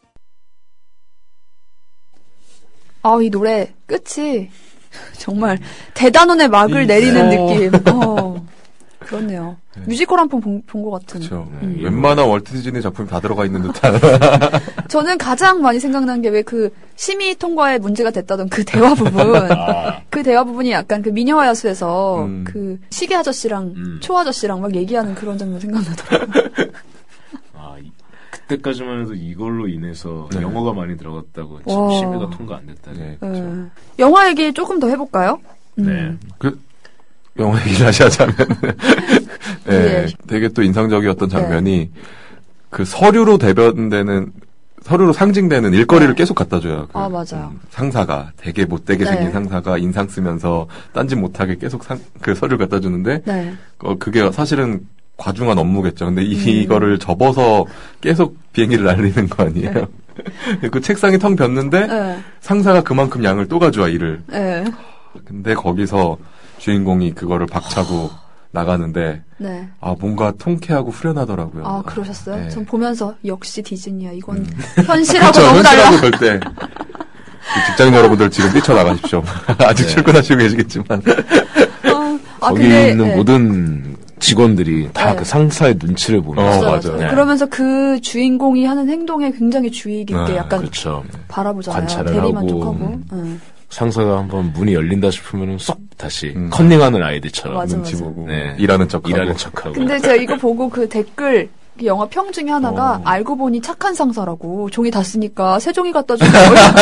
Speaker 1: 아, 이 노래 끝이 정말 대단원의 막을 내리는
Speaker 3: 네.
Speaker 1: 느낌. 어. 그렇네요. 뮤지컬 한 번 본 것 같은.
Speaker 3: 그렇죠.
Speaker 1: 음.
Speaker 3: 웬만한 월트 디즈니 작품이 다 들어가 있는 듯한.
Speaker 1: 저는 가장 많이 생각난 게 왜 그 심의 통과에 문제가 됐다던 그 대화 부분.
Speaker 4: 아,
Speaker 1: 그 대화 부분이 약간 그 미녀와 야수에서
Speaker 3: 음.
Speaker 1: 그 시계 아저씨랑
Speaker 4: 음.
Speaker 1: 초 아저씨랑 막 얘기하는 그런 장면 생각나더라고요.
Speaker 4: 아, 이- 그때까지만 해도 이걸로 인해서
Speaker 3: 네.
Speaker 4: 영어가 많이 들어갔다고
Speaker 1: 와.
Speaker 4: 지금 심의가 통과 안 됐다니.
Speaker 3: 네,
Speaker 1: 네.
Speaker 3: 그렇죠.
Speaker 1: 영화 얘기 조금 더 해볼까요?
Speaker 4: 네.
Speaker 1: 음.
Speaker 3: 그 영화 얘기를 다시 하자면 예, 되게 또 인상적이었던 장면이 그 서류로 대변되는 서류로 상징되는 일거리를
Speaker 1: 네.
Speaker 3: 계속 갖다 줘요. 그,
Speaker 1: 아, 맞아요.
Speaker 3: 음, 상사가 되게 못되게
Speaker 1: 네.
Speaker 3: 생긴 상사가 인상 쓰면서 딴짓 못하게 계속 상, 그 서류를 갖다 주는데
Speaker 1: 네.
Speaker 3: 어, 그게 사실은 과중한 업무겠죠. 근데 이,
Speaker 1: 음.
Speaker 3: 이거를 접어서 계속 비행기를 날리는 거 아니에요. 그 책상이 텅 ቢ었는데
Speaker 1: 네.
Speaker 3: 상사가 그만큼 양을 또 가져와 일을.
Speaker 1: 네.
Speaker 3: 근데 거기서 주인공이 그거를 박차고 나가는데
Speaker 1: 네.
Speaker 3: 아 뭔가 통쾌하고 후련하더라고요.
Speaker 1: 아, 그러셨어요?
Speaker 3: 네.
Speaker 1: 전 보면서 역시 디즈니야. 이건 현실하고
Speaker 3: 그렇죠.
Speaker 1: 너무 달라.
Speaker 3: 현실하고 절대. 그 직장인 여러분들 지금 뛰쳐나가십시오. 아직
Speaker 4: 네.
Speaker 3: 출근하시고 계시겠지만.
Speaker 1: 어, 아,
Speaker 4: 거기
Speaker 1: 근데,
Speaker 4: 있는
Speaker 1: 네.
Speaker 4: 모든 직원들이 다
Speaker 1: 네.
Speaker 4: 그 상사의 눈치를 보면서
Speaker 3: 어,
Speaker 1: 맞아요,
Speaker 3: 맞아요.
Speaker 1: 맞아요.
Speaker 4: 네.
Speaker 1: 그러면서 그 주인공이 하는 행동에 굉장히 주의 깊게
Speaker 3: 아,
Speaker 1: 약간
Speaker 4: 그렇죠.
Speaker 1: 바라보잖아요.
Speaker 4: 관찰을
Speaker 1: 대리만족하고.
Speaker 4: 하고.
Speaker 1: 응.
Speaker 4: 상사가 한번 문이 열린다 싶으면 쏙 다시
Speaker 3: 음.
Speaker 4: 컨닝하는 아이들처럼
Speaker 1: 맞아,
Speaker 3: 눈치
Speaker 1: 맞아.
Speaker 3: 보고
Speaker 4: 네.
Speaker 3: 일하는 척하고.
Speaker 4: 일하는 척하고.
Speaker 1: 근데 제가 이거 보고 그 댓글 그 영화 평 중에 하나가
Speaker 3: 어.
Speaker 1: 알고 보니 착한 상사라고 종이 다 쓰니까 새 종이 갖다 준다고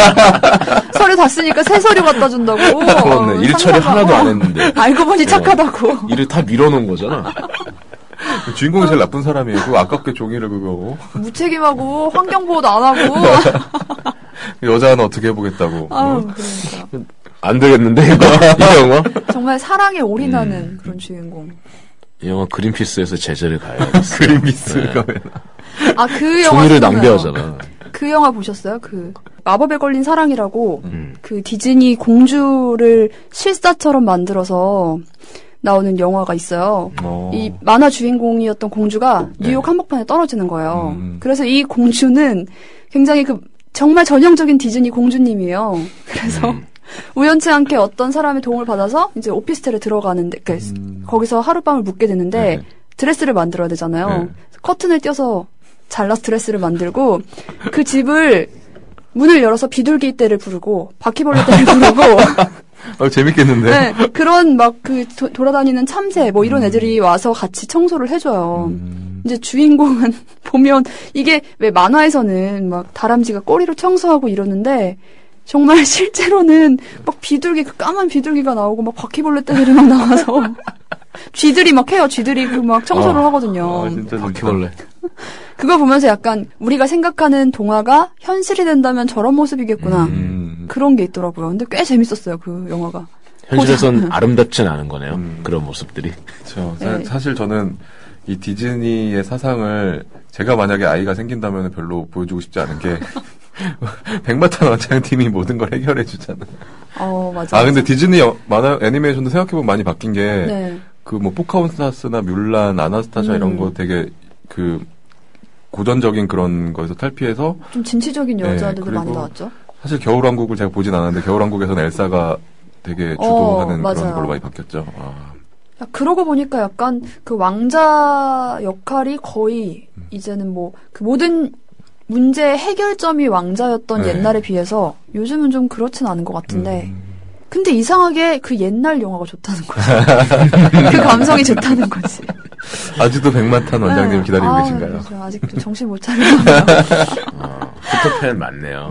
Speaker 1: 서류 다 쓰니까 새 서류 갖다 준다고
Speaker 4: 그렇네. 일 처리
Speaker 1: 상사가,
Speaker 4: 하나도 안
Speaker 1: 어,
Speaker 4: 했는데.
Speaker 1: 알고 보니 착하다고
Speaker 4: 일을 다 밀어놓은 거잖아.
Speaker 3: 그 주인공이 제일 나쁜 사람이에요. 그거 아깝게 종이를 그거.
Speaker 1: 무책임하고 환경보호도 안 하고
Speaker 3: 여자는 어떻게 해보겠다고.
Speaker 1: 아유,
Speaker 3: 어?
Speaker 1: 그러니까
Speaker 4: 안 되겠는데 이거 이 영화?
Speaker 1: 정말 사랑에 올인하는
Speaker 3: 음.
Speaker 1: 그런 주인공.
Speaker 4: 이 영화 그린피스에서 제재를 가야겠어.
Speaker 3: 그린피스가 왜 나.
Speaker 1: 아 그 영화
Speaker 4: 종이를
Speaker 1: 생각나요.
Speaker 4: 낭비하잖아.
Speaker 1: 그 영화 보셨어요? 그 마법에 걸린 사랑이라고
Speaker 4: 음.
Speaker 1: 그 디즈니 공주를 실사처럼 만들어서 나오는 영화가 있어요.
Speaker 3: 어.
Speaker 1: 이 만화 주인공이었던 공주가
Speaker 3: 네.
Speaker 1: 뉴욕 한복판에 떨어지는 거예요.
Speaker 3: 음.
Speaker 1: 그래서 이 공주는 굉장히 그 정말 전형적인 디즈니 공주님이에요. 그래서
Speaker 4: 음.
Speaker 1: 우연치 않게 어떤 사람의 도움을 받아서 이제 오피스텔에 들어가는데 그
Speaker 3: 음.
Speaker 1: 거기서 하룻밤을 묵게 되는데
Speaker 3: 네.
Speaker 1: 드레스를 만들어야 되잖아요.
Speaker 3: 네.
Speaker 1: 커튼을 띄어서 잘라서 드레스를 만들고 그 집을 문을 열어서 비둘기 떼를 부르고 바퀴벌레 떼를 부르고
Speaker 3: 어, 재밌겠는데.
Speaker 1: 네, 그런 막 그 돌아다니는 참새 뭐 이런 애들이 와서 같이 청소를 해줘요.
Speaker 3: 음.
Speaker 1: 이제 주인공은 보면 이게 왜 만화에서는 막 다람쥐가 꼬리로 청소하고 이러는데 정말 실제로는 막 비둘기 그 까만 비둘기가 나오고 막 바퀴벌레 떼들이 막 나와서 쥐들이 막 해요. 쥐들이 그 막 청소를
Speaker 4: 어.
Speaker 1: 하거든요.
Speaker 3: 아, 진짜
Speaker 4: 바퀴벌레.
Speaker 1: 그거 보면서 약간 우리가 생각하는 동화가 현실이 된다면 저런 모습이겠구나.
Speaker 3: 음.
Speaker 1: 그런 게 있더라고요. 근데 꽤 재밌었어요. 그 영화가.
Speaker 4: 현실에선 아름답진 않은 거네요.
Speaker 3: 음.
Speaker 4: 그런 모습들이.
Speaker 3: 그렇죠.
Speaker 1: 네.
Speaker 3: 사실 저는 이 디즈니의 사상을 제가 만약에 아이가 생긴다면 별로 보여주고 싶지 않은 게 백마탄 원장팀이 모든 걸 해결해 주잖아.
Speaker 1: 어, 맞아.
Speaker 3: 아 근데 디즈니 여- 만화 애니메이션도 생각해보면 많이 바뀐 게
Speaker 1: 네.
Speaker 3: 그 뭐 포카혼타스나 뮬란, 아나스타샤
Speaker 1: 음.
Speaker 3: 이런 거 되게 그 고전적인 그런 거에서 탈피해서
Speaker 1: 좀 진취적인
Speaker 3: 네,
Speaker 1: 여자들도
Speaker 3: 그리고
Speaker 1: 많이 나왔죠.
Speaker 3: 사실 겨울왕국을 제가 보진 않았는데 겨울왕국에서는 엘사가 되게 주도하는
Speaker 1: 어,
Speaker 3: 그런
Speaker 1: 맞아요.
Speaker 3: 걸로 많이 바뀌었죠. 아.
Speaker 1: 야, 그러고 보니까 약간 그 왕자 역할이 거의
Speaker 3: 음.
Speaker 1: 이제는 뭐 그 모든 문제 해결점이 왕자였던
Speaker 3: 네.
Speaker 1: 옛날에 비해서 요즘은 좀 그렇진 않은 것 같은데
Speaker 3: 음.
Speaker 1: 근데 이상하게 그 옛날 영화가 좋다는 거지. 그 감성이 좋다는 거지.
Speaker 3: 아직도 백마탄 원장님을 기다리고
Speaker 1: 아,
Speaker 3: 계신가요?
Speaker 1: 그렇죠. 아직도 정신 못 차리잖아요.
Speaker 4: 어, 피터팬 맞네요.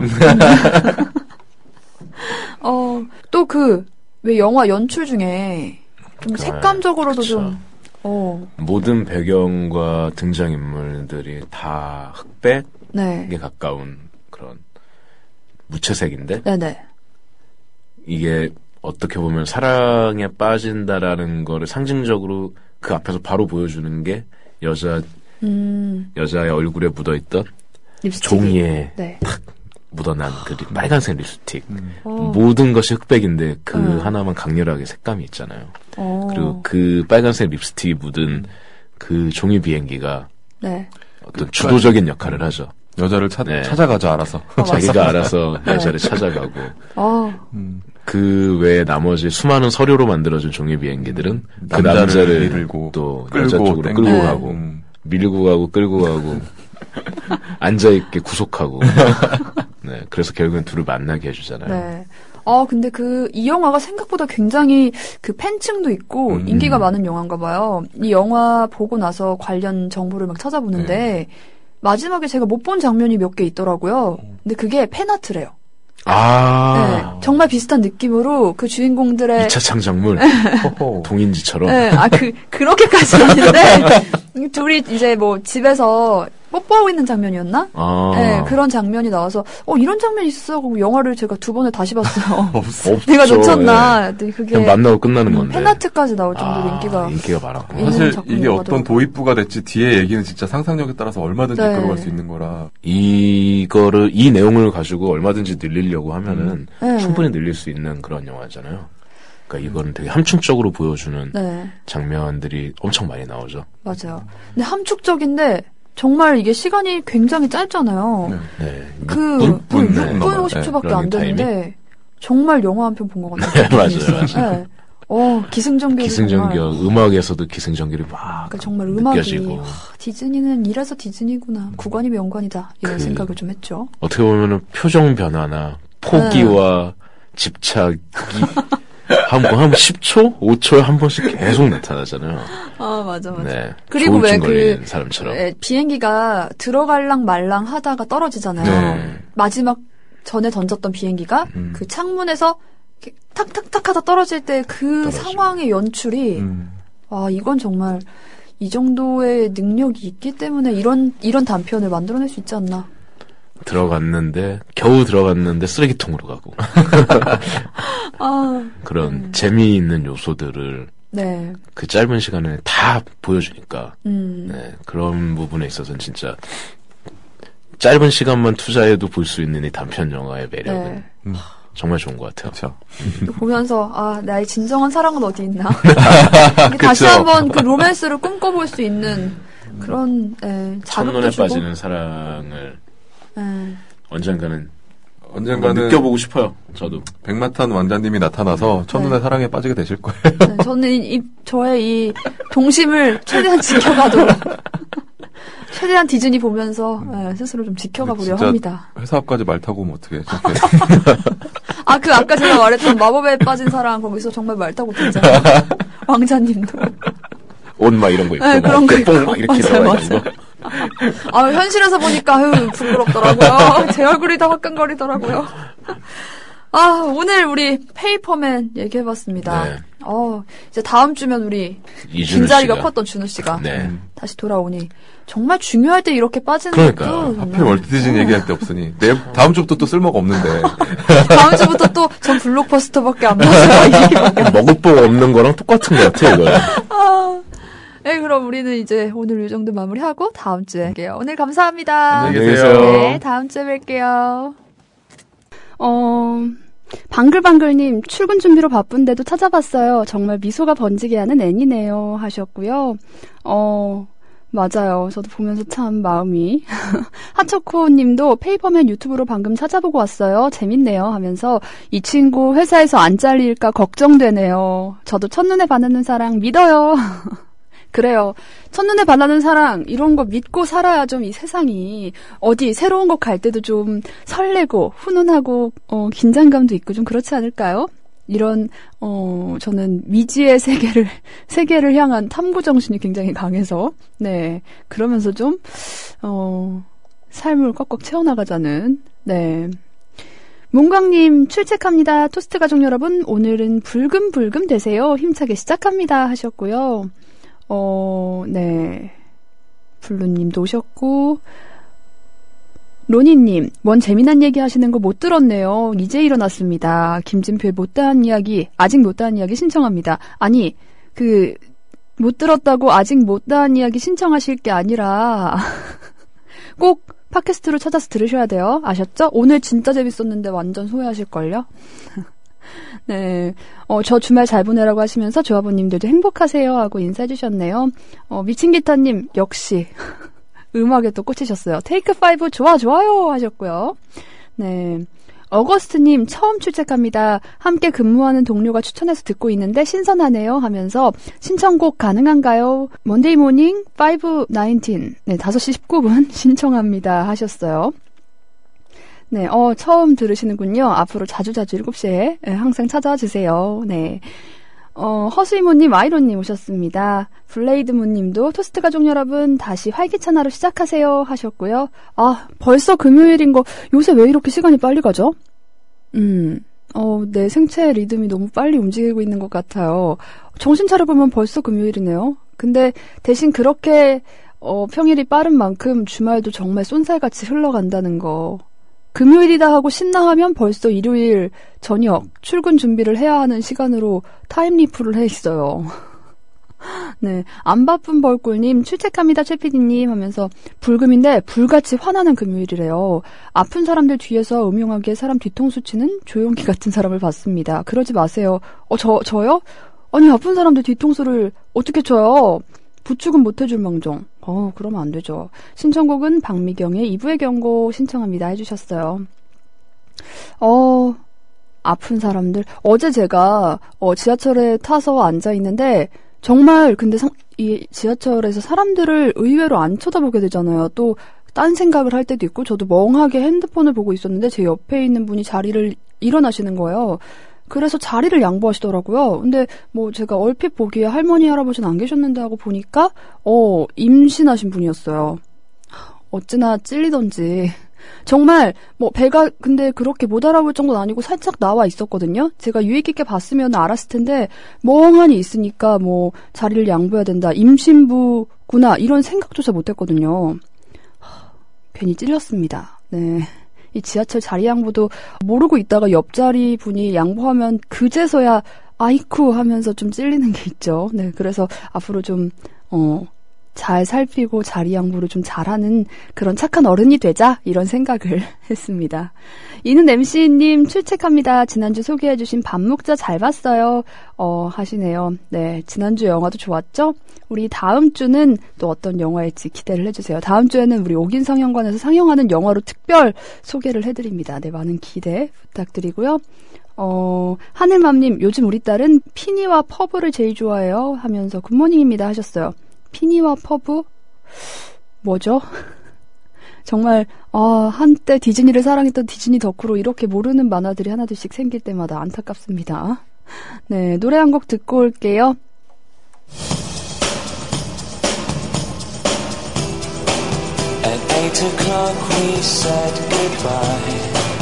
Speaker 1: 어, 또 그, 왜 영화 연출 중에 좀
Speaker 4: 네,
Speaker 1: 색감적으로도
Speaker 4: 그쵸.
Speaker 1: 좀, 어,
Speaker 4: 모든 배경과 등장인물들이 다 흑백에
Speaker 1: 네.
Speaker 4: 가까운 그런 무채색인데
Speaker 1: 네네.
Speaker 4: 이게 어떻게 보면 사랑에 빠진다라는 거를 상징적으로 그 앞에서 바로 보여주는 게 여자
Speaker 1: 음,
Speaker 4: 여자의 얼굴에 묻어있던
Speaker 1: 립스틱.
Speaker 4: 종이에
Speaker 1: 네.
Speaker 4: 묻어난 그 립- 빨간색 립스틱.
Speaker 1: 어,
Speaker 4: 모든 것이 흑백인데 그
Speaker 1: 음.
Speaker 4: 하나만 강렬하게 색감이 있잖아요.
Speaker 1: 어,
Speaker 4: 그리고 그 빨간색 립스틱이 묻은 그 종이 비행기가
Speaker 1: 네.
Speaker 4: 어떤 주도적인 역할을 하죠.
Speaker 3: 여자를 찾,
Speaker 4: 네.
Speaker 3: 찾아가죠, 알아서.
Speaker 1: 어,
Speaker 4: 자기가 알아서
Speaker 1: 네.
Speaker 4: 여자를 찾아가고
Speaker 1: 어,
Speaker 3: 음.
Speaker 4: 그 외에 나머지 수많은 서류로 만들어진 종이 비행기들은 그
Speaker 3: 남자를
Speaker 4: 남자를
Speaker 3: 밀고,
Speaker 4: 또
Speaker 3: 끌고,
Speaker 4: 여자 쪽으로
Speaker 3: 땡기고.
Speaker 4: 끌고
Speaker 1: 네.
Speaker 4: 가고
Speaker 3: 음.
Speaker 4: 밀고 가고 끌고 가고 앉아있게 구속하고 네 그래서 결국엔 둘을 만나게 해주잖아요.
Speaker 1: 네. 아, 근데 그, 이 영화가 생각보다 굉장히 그 팬층도 있고
Speaker 3: 음.
Speaker 1: 인기가 많은 영화인가 봐요. 이 영화 보고 나서 관련 정보를 막 찾아보는데
Speaker 3: 네.
Speaker 1: 마지막에 제가 못 본 장면이 몇 개 있더라고요. 근데 그게 팬아트래요.
Speaker 4: 아.
Speaker 1: 네, 정말 비슷한 느낌으로 그 주인공들의
Speaker 4: 이 차 창작물. 동인지처럼.
Speaker 1: 네, 아, 그, 그렇게까지 아닌데, 둘이 이제 뭐 집에서 뽀뽀하고 있는 장면이었나?
Speaker 4: 아.
Speaker 1: 네, 그런 장면이 나와서, 어, 이런 장면이 있어. 하고 영화를 제가 두 번을 다시 봤어요.
Speaker 4: 없어.
Speaker 1: 내가 놓쳤나. 네, 그게.
Speaker 4: 그냥 만나고 끝나는 건데.
Speaker 1: 팬아트까지 나올 정도로
Speaker 4: 아,
Speaker 1: 인기가.
Speaker 4: 인기가 많았고.
Speaker 3: 사실
Speaker 1: 작품이
Speaker 3: 이게 어떤
Speaker 1: 나오더라고요.
Speaker 3: 도입부가 됐지 뒤에 얘기는 진짜 상상력에 따라서 얼마든지
Speaker 1: 네.
Speaker 3: 끌어갈 수 있는 거라.
Speaker 4: 이거를, 이 내용을 가지고 얼마든지 늘리려고 하면은
Speaker 1: 네.
Speaker 4: 충분히 늘릴 수 있는 그런 영화잖아요. 그러니까 이거는 되게 함축적으로 보여주는
Speaker 1: 네,
Speaker 4: 장면들이 엄청 많이 나오죠.
Speaker 1: 맞아요. 근데 함축적인데, 정말 이게 시간이 굉장히 짧잖아요.
Speaker 3: 네.
Speaker 4: 네.
Speaker 1: 그,
Speaker 4: 육 분?
Speaker 3: 육 분
Speaker 1: 육 분
Speaker 3: 넘어요.
Speaker 1: 오십 초밖에 안
Speaker 4: 러닝
Speaker 1: 되는데, 정말 영화 한 편 본 것 같아요.
Speaker 4: 네, 맞아요, 맞아요.
Speaker 1: 네. 어, 기승전결이
Speaker 4: 기승전결,
Speaker 1: 정말.
Speaker 4: 음악에서도 기승전결이 막
Speaker 1: 그러니까 정말 음악이
Speaker 4: 느껴지고.
Speaker 1: 와, 디즈니는 이래서 디즈니구나. 구관이 명관이다. 이런
Speaker 4: 그-
Speaker 1: 생각을 좀 했죠.
Speaker 4: 어떻게 보면은 표정 변화나 포기와 집착이 한, 한 십 초? 오 초에 한 번씩 계속 나타나잖아요.
Speaker 1: 아, 맞아, 맞아.
Speaker 4: 네.
Speaker 1: 그리고 왜
Speaker 4: 조울증
Speaker 1: 그
Speaker 4: 걸린 사람처럼.
Speaker 1: 에, 비행기가 들어갈랑 말랑 하다가 떨어지잖아요.
Speaker 3: 네.
Speaker 1: 마지막 전에 던졌던 비행기가
Speaker 3: 음.
Speaker 1: 그 창문에서 이렇게 탁탁탁 하다 떨어질 때 그
Speaker 4: 떨어지고.
Speaker 1: 상황의 연출이
Speaker 3: 음.
Speaker 1: 와, 이건 정말 이 정도의 능력이 있기 때문에 이런 이런 단편을 만들어낼 수 있지 않나.
Speaker 4: 들어갔는데, 겨우 들어갔는데 쓰레기통으로 가고.
Speaker 1: 아,
Speaker 4: 그런
Speaker 1: 음.
Speaker 4: 재미있는 요소들을
Speaker 1: 네.
Speaker 4: 그 짧은 시간에 다 보여주니까.
Speaker 1: 음.
Speaker 4: 네. 그런 부분에 있어서는 진짜 짧은 시간만 투자해도 볼 수 있는 이 단편 영화의 매력은
Speaker 1: 네.
Speaker 3: 음.
Speaker 4: 정말 좋은 것 같아요.
Speaker 3: 그렇죠.
Speaker 1: 보면서 아 나의 진정한 사랑은 어디 있나 이게 다시
Speaker 3: 그쵸.
Speaker 1: 한번 그 로맨스를 꿈꿔볼 수 있는 그런 에, 자극도
Speaker 4: 첫눈에
Speaker 1: 주고
Speaker 4: 빠지는 사랑을
Speaker 1: 에,
Speaker 4: 언젠가는
Speaker 3: 언젠가는
Speaker 4: 느껴보고 싶어요. 저도.
Speaker 3: 백마탄 왕자님이 나타나서 첫눈에
Speaker 1: 네.
Speaker 3: 사랑에 빠지게 되실 거예요.
Speaker 1: 네, 저는 이, 이- 저의 이 동심을 최대한 지켜가도록 최대한 디즈니 보면서 에, 스스로 좀 지켜가보려
Speaker 3: 진짜
Speaker 1: 합니다.
Speaker 3: 회사 앞까지 말 타고 오면 어떡해.
Speaker 1: 아 그 아까 제가 말했던 마법에 빠진 사랑 거기서 정말 말 타고 듣잖아요. 왕자님도.
Speaker 4: 옷 막 이런 거 입고
Speaker 1: 네,
Speaker 4: 막
Speaker 1: 그런 거
Speaker 4: 어깨뽕
Speaker 1: 입고.
Speaker 4: 막 이렇게
Speaker 1: 맞아요,
Speaker 4: 들어가 있는 거.
Speaker 1: 아, 현실에서 보니까, 아유, 부끄럽더라고요. 제 얼굴이 더 화끈거리더라고요. 아, 오늘 우리 페이퍼맨 얘기해봤습니다.
Speaker 4: 네.
Speaker 1: 어, 이제 다음 주면 우리
Speaker 4: 이준우
Speaker 1: 빈자리가
Speaker 4: 씨가.
Speaker 1: 컸던 준우 씨가
Speaker 4: 네.
Speaker 1: 다시 돌아오니 정말 중요할 때 이렇게 빠지는
Speaker 4: 그러니까요.
Speaker 1: 것도 정말.
Speaker 3: 하필 월트 디즈니 얘기할 때 없으니. 내 다음 주부터 또 쓸모가 없는데.
Speaker 1: 다음 주부터 또 전 블록버스터밖에 안 나서 이 얘기밖에 안
Speaker 4: 먹을 복 없는 거랑 똑같은 것 같아요, 이거.
Speaker 1: 아. 네, 그럼 우리는 이제 오늘 이 정도 마무리하고 다음 주에 뵐게요. 오늘 감사합니다.
Speaker 3: 안녕히 계세요.
Speaker 1: 네, 다음 주에 뵐게요. 어, 방글방글님, 출근 준비로 바쁜데도 찾아봤어요. 정말 미소가 번지게 하는 애니네요. 하셨고요. 어, 맞아요. 저도 보면서 참 마음이. 하초코 님도 페이퍼맨 유튜브로 방금 찾아보고 왔어요. 재밌네요. 하면서 이 친구 회사에서 안 잘릴까 걱정되네요. 저도 첫눈에 반하는 사랑 믿어요. 그래요. 첫눈에 반하는 사랑 이런 거 믿고 살아야 좀 이 세상이 어디 새로운 곳 갈 때도 좀 설레고 훈훈하고 어, 긴장감도 있고 좀 그렇지 않을까요? 이런 어 저는 미지의 세계를 세계를 향한 탐구 정신이 굉장히 강해서 네 그러면서 좀 어 삶을 꽉꽉 채워나가자는 네. 문광님 출첵합니다. 토스트 가족 여러분 오늘은 불금불금 되세요. 힘차게 시작합니다 하셨고요. 어, 네. 블루님도 오셨고, 로니님, 뭔 재미난 얘기 하시는 거 못 들었네요. 이제 일어났습니다. 김진표의 못다한 이야기, 아직 못다한 이야기 신청합니다. 아니, 그, 못 들었다고 아직 못다한 이야기 신청하실 게 아니라, 꼭 팟캐스트로 찾아서 들으셔야 돼요. 아셨죠? 오늘 진짜 재밌었는데 완전 소외하실걸요? 네, 어, 저 주말 잘 보내라고 하시면서 조합원님들도 행복하세요 하고 인사해 주셨네요. 어, 미친 기타님 역시 음악에 또 꽂히셨어요. 테이크 파이브 좋아 좋아요 하셨고요. 네, 어거스트님 처음 출첵합니다. 함께 근무하는 동료가 추천해서 듣고 있는데 신선하네요 하면서 신청곡 가능한가요? 먼데이 모닝 파이브 나인틴 네, 다섯 시 십구 분 신청합니다 하셨어요. 네, 어, 처음 들으시는군요. 앞으로 자주자주 일곱 시에 네, 항상 찾아와 주세요. 네. 어, 허수이모님, 아이론님 오셨습니다. 블레이드문님도 토스트 가족 여러분 다시 활기찬 하루 시작하세요 하셨고요. 아, 벌써 금요일인 거 요새 왜 이렇게 시간이 빨리 가죠? 음, 어, 내 생체 리듬이 너무 빨리 움직이고 있는 것 같아요. 정신 차려보면 벌써 금요일이네요. 근데 대신 그렇게 어, 평일이 빠른 만큼 주말도 정말 쏜살같이 흘러간다는 거. 금요일이다 하고 신나하면 벌써 일요일 저녁 출근 준비를 해야 하는 시간으로 타임리프를 해 있어요. 네, 안 바쁜 벌꿀님 출첵합니다 최피디님 하면서 불금인데 불같이 화나는 금요일이래요. 아픈 사람들 뒤에서 음흉하게 사람 뒤통수 치는 조용기 같은 사람을 봤습니다. 그러지 마세요. 어, 저, 저요? 아니 아픈 사람들 뒤통수를 어떻게 쳐요? 부축은 못해줄 망정. 어, 그러면 안 되죠. 신청곡은 박미경의 이 부의 경고 신청합니다 해주셨어요. 어, 아픈 사람들. 어제 제가 어, 지하철에 타서 앉아 있는데 정말 근데 상, 이 지하철에서 사람들을 의외로 안 쳐다보게 되잖아요. 또 딴 생각을 할 때도 있고 저도 멍하게 핸드폰을 보고 있었는데 제 옆에 있는 분이 자리를 일어나시는 거예요. 그래서 자리를 양보하시더라고요. 근데 뭐 제가 얼핏 보기에 할머니 할아버지는 안 계셨는데 하고 보니까 어 임신하신 분이었어요. 어찌나 찔리던지. 정말 뭐 배가 근데 그렇게 못 알아볼 정도는 아니고 살짝 나와 있었거든요. 제가 유의 깊게 봤으면 알았을 텐데 멍하니 있으니까 뭐 자리를 양보해야 된다. 임신부구나 이런 생각조차 못했거든요. 괜히 찔렸습니다. 네. 이 지하철 자리 양보도 모르고 있다가 옆자리 분이 양보하면 그제서야 아이쿠 하면서 좀 찔리는 게 있죠. 네, 그래서 앞으로 좀 어, 잘 살피고 자리 양보를 좀 잘하는 그런 착한 어른이 되자 이런 생각을 했습니다. 이는 엠씨님 출첵합니다. 지난주 소개해주신 밥 먹자 잘 봤어요. 어, 하시네요. 네, 지난주 영화도 좋았죠? 우리 다음 주는 또 어떤 영화일지 기대를 해주세요. 다음 주에는 우리 옥인성 영관에서 상영하는 영화로 특별 소개를 해드립니다. 네, 많은 기대 부탁드리고요. 어, 하늘맘님, 요즘 우리 딸은 피니와 퍼브를 제일 좋아해요. 하면서 굿모닝입니다 하셨어요. 피니와 퍼브? 뭐죠? 정말 아, 한때 디즈니를 사랑했던 디즈니 덕후로 이렇게 모르는 만화들이 하나둘씩 생길 때마다 안타깝습니다. 네, 노래 한 곡 듣고 올게요.
Speaker 2: At eight o'clock we said goodbye.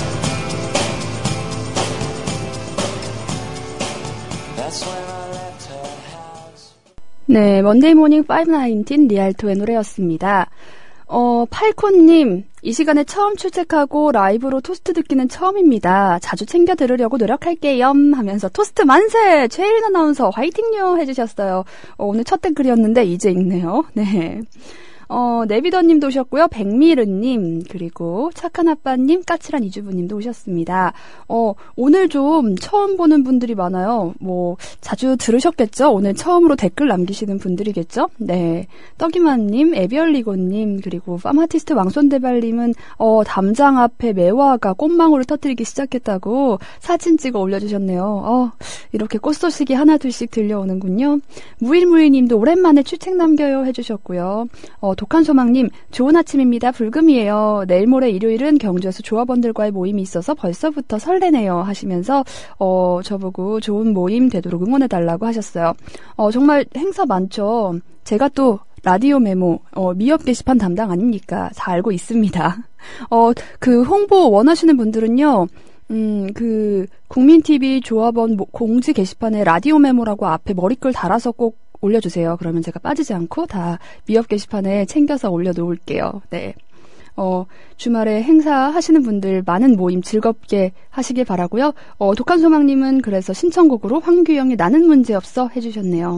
Speaker 2: That's when I left her house.
Speaker 1: 네, 먼데이 모닝 오백십구 리알토의 노래였습니다. 어, 팔콘님, 이 시간에 처음 출첵하고 라이브로 토스트 듣기는 처음입니다. 자주 챙겨 들으려고 노력할게요. 하면서 토스트 만세! 최일인 아나운서 화이팅요! 해주셨어요. 어, 오늘 첫 댓글이었는데 이제 읽네요. 네. 어, 네비더님도 오셨고요. 백미르님, 그리고 착한 아빠님, 까칠한 이주부님도 오셨습니다. 어, 오늘 좀 처음 보는 분들이 많아요. 뭐, 자주 들으셨겠죠? 오늘 처음으로 댓글 남기시는 분들이겠죠? 네. 떡이만님, 에비얼리고님, 그리고 파마티스트 왕손대발님은, 어, 담장 앞에 매화가 꽃망울을 터뜨리기 시작했다고 사진 찍어 올려주셨네요. 어, 이렇게 꽃 소식이 하나둘씩 들려오는군요. 무일무일님도 오랜만에 출첵 남겨요 해주셨고요. 어, 독한소망님, 좋은 아침입니다. 불금이에요. 내일 모레 일요일은 경주에서 조합원들과의 모임이 있어서 벌써부터 설레네요. 하시면서 어, 저보고 좋은 모임 되도록 응원해달라고 하셨어요. 어, 정말 행사 많죠. 제가 또 라디오 메모, 어, 미업 게시판 담당 아닙니까? 다 알고 있습니다. 어, 그 홍보 원하시는 분들은요. 음, 그 국민티비 조합원 공지 게시판에 라디오 메모라고 앞에 머리글 달아서 꼭 올려주세요. 그러면 제가 빠지지 않고 다 미업 게시판에 챙겨서 올려놓을게요. 네. 어, 주말에 행사하시는 분들 많은 모임 즐겁게 하시길 바라고요. 어, 독한소망님은 그래서 신청곡으로 황규영의 나는 문제없어 해주셨네요.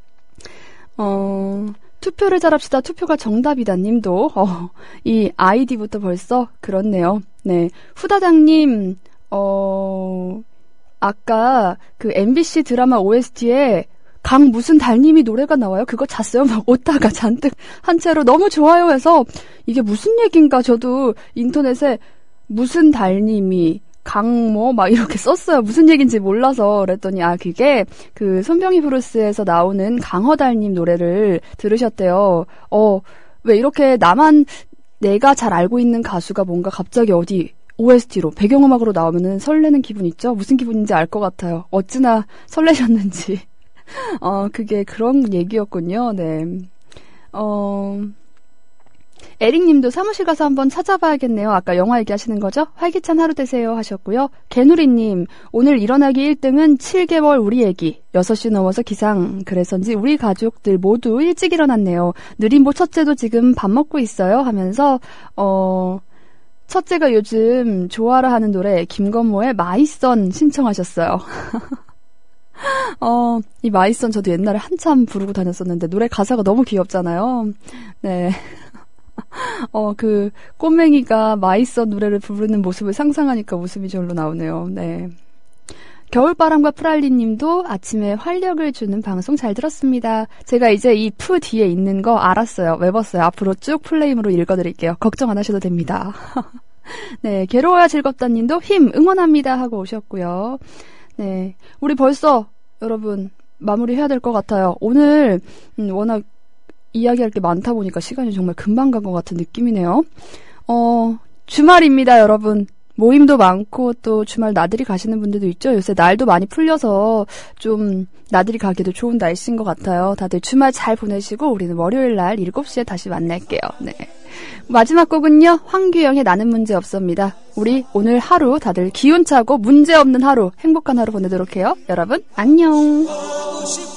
Speaker 1: 어, 투표를 잘합시다. 투표가 정답이다 님도 어, 이 아이디부터 벌써 그렇네요. 네. 후다닥님, 어, 아까 그 엠비씨 드라마 오에스티에 강 무슨 달님이 노래가 나와요? 그거 잤어요? 막 오다가 잔뜩 한 채로 너무 좋아요 해서 이게 무슨 얘기인가 저도 인터넷에 무슨 달님이 강뭐 막 이렇게 썼어요. 무슨 얘기인지 몰라서 그랬더니 아 그게 그 손병희 브루스에서 나오는 강허달님 노래를 들으셨대요. 어, 왜 이렇게 나만 내가 잘 알고 있는 가수가 뭔가 갑자기 어디 오에스티로 배경음악으로 나오면은 설레는 기분 있죠? 무슨 기분인지 알 것 같아요. 어찌나 설레셨는지. 어, 그게 그런 얘기였군요. 네. 어, 에릭님도 사무실 가서 한번 찾아봐야겠네요. 아까 영화 얘기하시는 거죠? 활기찬 하루 되세요 하셨고요. 개누리님, 오늘 일어나기 일 등은 칠 개월 우리 애기. 여섯 시 넘어서 기상. 그래서인지 우리 가족들 모두 일찍 일어났네요. 느림보 첫째도 지금 밥 먹고 있어요 하면서 어... 첫째가 요즘 좋아라 하는 노래 김건모의 마이선 신청하셨어요. 어, 이 마이선 저도 옛날에 한참 부르고 다녔었는데 노래 가사가 너무 귀엽잖아요. 네. 어, 그 꼬맹이가 마이선 노래를 부르는 모습을 상상하니까 웃음이 절로 나오네요. 네. 겨울바람과 프랄리님도 아침에 활력을 주는 방송 잘 들었습니다. 제가 이제 이 푸 뒤에 있는 거 알았어요. 외웠어요. 앞으로 쭉 플레임으로 읽어드릴게요. 걱정 안 하셔도 됩니다. 네, 괴로워야 즐겁다님도 힘 응원합니다 하고 오셨고요. 네, 우리 벌써 여러분 마무리해야 될 것 같아요. 오늘 음, 워낙 이야기할 게 많다 보니까 시간이 정말 금방 간 것 같은 느낌이네요. 어, 주말입니다, 여러분. 모임도 많고 또 주말 나들이 가시는 분들도 있죠. 요새 날도 많이 풀려서 좀 나들이 가기도 좋은 날씨인 것 같아요. 다들 주말 잘 보내시고 우리는 월요일 날 일곱 시에 다시 만날게요. 네. 마지막 곡은요. 황규영의 나는 문제 없습니다. 우리 오늘 하루 다들 기운차고 문제 없는 하루, 행복한 하루 보내도록 해요. 여러분 안녕.